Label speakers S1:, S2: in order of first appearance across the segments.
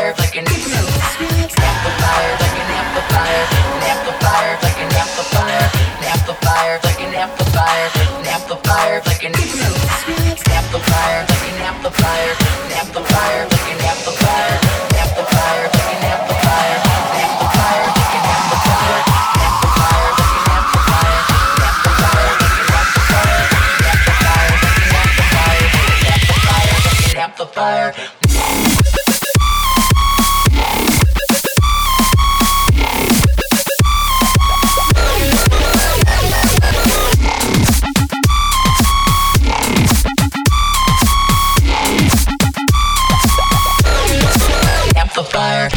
S1: like an amplifier, like an amplifier, an amplifier, like an amplifier, an amplifier, like an amplifier, an amplifier, like an amplifier, like an amplifier, an amplifier, like an amplifier, an amplifier, like an amplifier, an amplifier, like an amplifier, amplifier, like an amplifier, amplifier, like an amplifier, amplifier, like an amplifier, amplifier. Amplifier.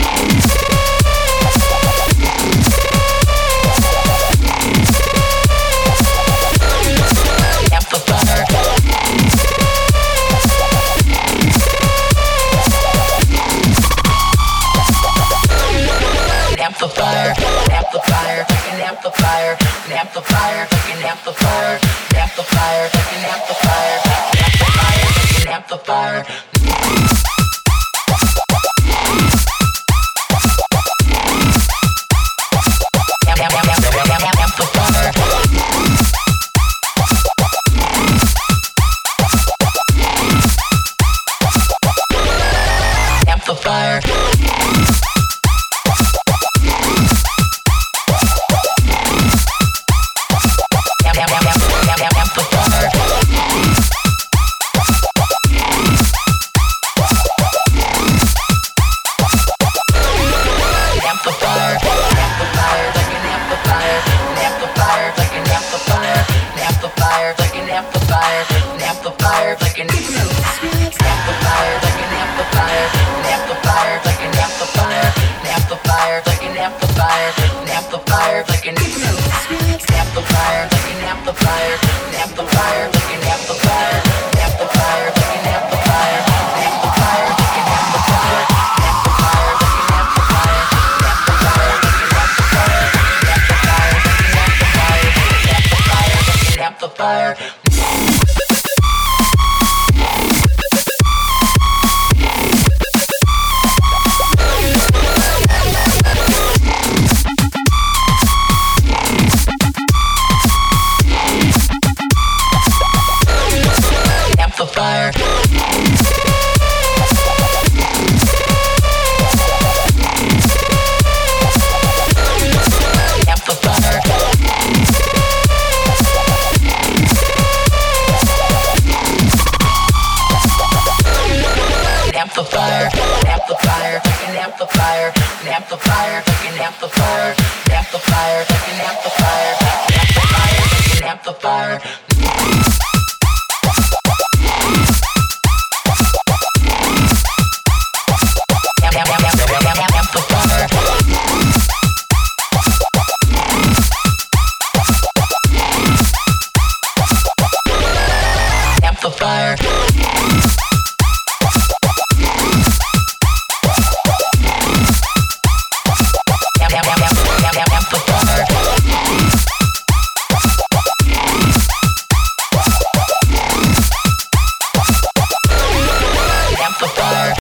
S1: Amplifier, amplifier, like an amplifier, an amplifier, like an amplifier, an amplifier, like an amplifier, amplifier, like an amplifier. Amplifier. Amplifier. Amplifier. Amplifier, amplifier, like an amplifier, an amplifier, like an amplifier, an amplifier, like an amplifier, amplifier, like an amplifier.